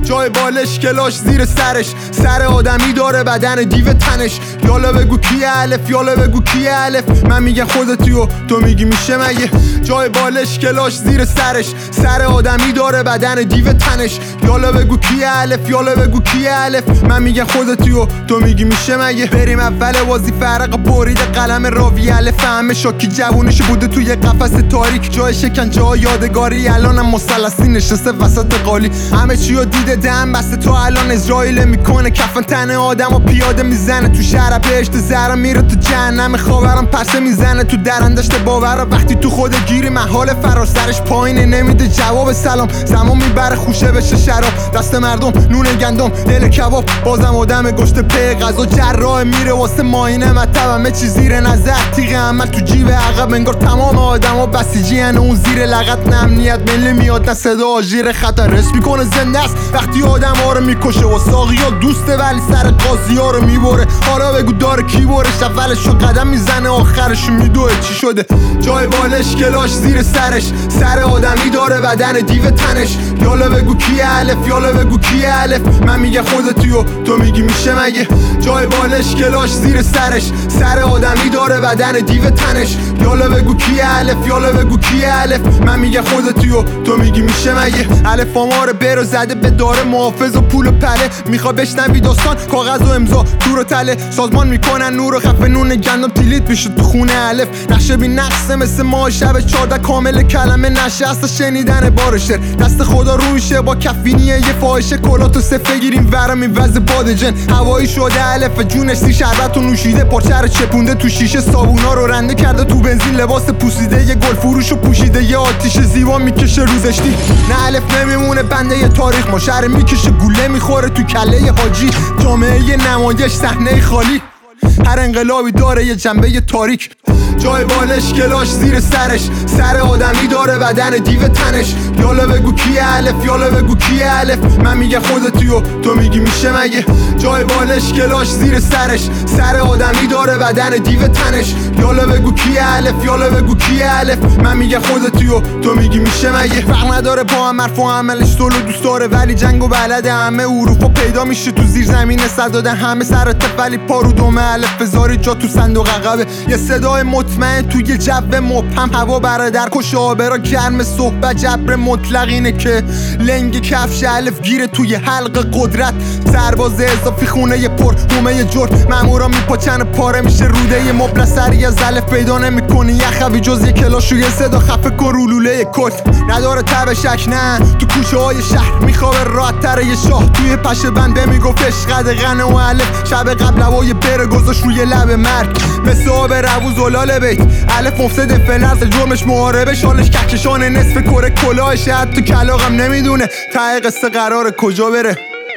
جای بالش کلاش زیر سرش، سر آدمی داره بدن دیو تنش. یالا بگو کیه الف، یالا بگو کیه الف، من میگم خودتی و تو میگی میشه مگه. جای بالش کلاش زیر سرش، سر آدمی داره بدن دیو تنش. یالا بگو کیه الف، یالا بگو کیه الف، من میگم خودتی و تو میگی میشه مگه. بریم اول بازی فرق برید قلم راوی الف، همه شاکی جوونش بوده توی قفس تاریک، جای شکنجه ها یادگاری، الانم مثلثی نشسته وسط قالی. همه چیو دیده دم بسته، تو الان اسرائیل میکنه کفن تن آدم و پیاده میزنه تو شهر بهشت زهرا، میره تو جهنم خاورم پرسه میزنه تو درندشت باور. وقتی تو خود گیری محال فراسرش پایینه، نمیده جواب سلام، زمان میبره خوشه بشه شراب، دست مردم نون گندم دل کباب، بازم آدم گشت پی غذا جراح میره واسه ماینه مطب، همه چی زیر نظر تیغ عمل تو جیب عقب، انگار تمام آدما بسیجی ان اون زیر لغت، نه امنیت ملی میاد نه صدا آژیر خطر، رس میکنه زنده است وقتی آدم ها رو میکشه و ساقیا دوسته ولی سر قاضی ها رو میبره. حالا بگو داره کی برش، اولشو قدم میزنه آخرشو میدوه چی شده. جای بالش کلاش زیر سرش، سر آدمی داره بدن دیو تنش. یالا بگو کیه الف، یالا بگو کیه الف، من میگم خودتی و تو میگی میشه مگه. جای بالش کلاش زیر سرش، سر آدمی داره بدن دیو تنش. یالا بگو کیه الف، یالا بگو کیه الف، من میگم خودتی و تو میگی میشه مگه. الف آمار برو زده به داره محافظ و پول و پله، میخوا بشنوی داستان کاغذ و امضا تور و تله، سازمان میکنن نور و خفه نون گندم تیلیت میشه تو خونه الف. نقشه بی نقصه مثل ماه شب 14 کامل کلمه نشسته شنیدن بار شعر، دست خدا روشه با کفینیه یه فاحشه کلاتو سفه گیریم ورم این وز بادجن، هوایی شده الف جونش سی شربت و نوشیده، پرچه رو چپونده تو شیشه، صابونا رو رنده کرده تو بنزین، لباس پوسیده یه گل فروشو پوشیده، یه آتیش زیبا میکشه روزشتی. نه الف نمیمونه بنده یه تاریخ، ما شهر میکشه گوله میخوره تو کله حاجی، جامعه یه نمایش صحنه خالی، هر انقلابی داره یه جنبه تاریک. جای بالش کلاش زیر سرش، سر آدمی داره بدن دیو تنش. یالا بگو کیه الف، یالا بگو کیه الف، من میگم خودتی و تو میگی میشه مگه. جای بالش کلاش زیر سرش، سر آدمی داره بدن دیو تنش. یالا بگو کیه الف، یالا بگو کیه الف، من میگم خودتی و تو میگی میشه مگه. فرق نداره با هم حرف و عملش طول دوست داره، ولی جنگ و بلده همه اروپا پیدا میشه تو زیر زمین صد دادن، همه سر تف ولی پارو دومه الف بذاری جا تو صندوق عقبه، یه صدای مطمئن توی جو مبهم، هوا برادر کش آبرا گرم صحبت، جبر مطلق اینه که لنگ کفش الف گیره توی حلق قدرت، سرباز اضافی خونه ی پر هومه جرد، مامورا میپاچن پاره میشه روده ی مبل، سری از الف پیدا نمیکنی یخوی جز یه کلاش و یه صدا خفه کرولوله کل، نداره تب شک نه تو کوچه های شهر میخوابه راحت تر یه شاه توی پشه بنده میگفت عشق دقنه و الف، شب قبل هوای بره گذاشت روی لب مرگ، مثل آب روز زلال بیت الف مفسد فلرز، جرمش محاربه شالش کهکشان نصف کره کلاهش، حتی کلاغم نمیدونه ته قصه قراره کجا بره.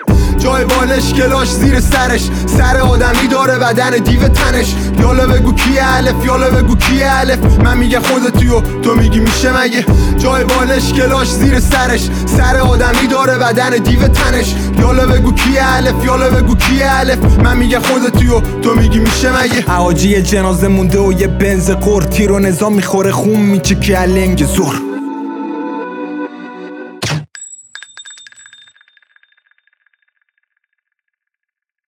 جای بالش کلاش زیر سرش، سر آدمی داره بدن دیو تنش. یالا بگو کیه الف، یالا بگو کیه الف، من میگم خودتی و تو میگی میشه مگه. جای بالش کلاش زیر سرش، سر آدمی داره بدن دیو تنش. یالا بگو کیه الف، یالا بگو کیه الف، من میگم خودتی و تو میگی میشه مگه. حاجی جنازه مونده و یه بنز قور، تیر و نظام میخوره خون میچه که لنگ زور.